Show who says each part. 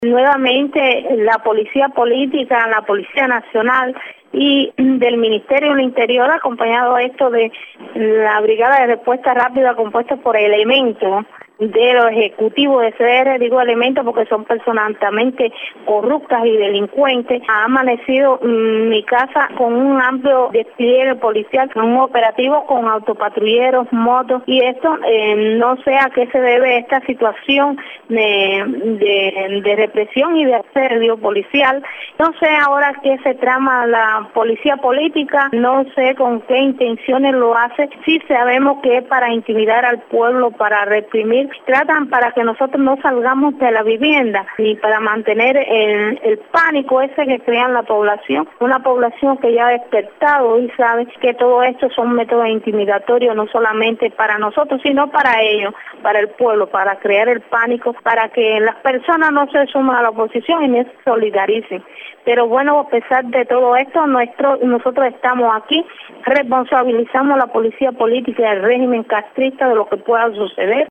Speaker 1: Nuevamente la Policía Política, la Policía Nacional y del Ministerio del Interior, acompañado esto de la Brigada de Respuesta Rápida compuesta por elementos de los ejecutivos de CDR, digo elementos porque son personas altamente corruptas y delincuentes, ha amanecido mi casa con un amplio despliegue policial, un operativo con autopatrulleros, motos, y esto no sé a qué se debe esta situación de represión y de asedio policial. No sé ahora qué se trama la policía política, no sé con qué intenciones lo hace. Sí sabemos que es para intimidar al pueblo, para reprimir. Tratan para que nosotros no salgamos de la vivienda y para mantener el pánico ese que crean la población. Una población que ya ha despertado y sabe que todo esto son métodos intimidatorios, no solamente para nosotros, sino para ellos, para el pueblo, para crear el pánico, para que las personas no se suman a la oposición y no se solidaricen. Pero bueno, a pesar de todo esto, nosotros estamos aquí, responsabilizamos a la policía política y al régimen castrista de lo que pueda suceder.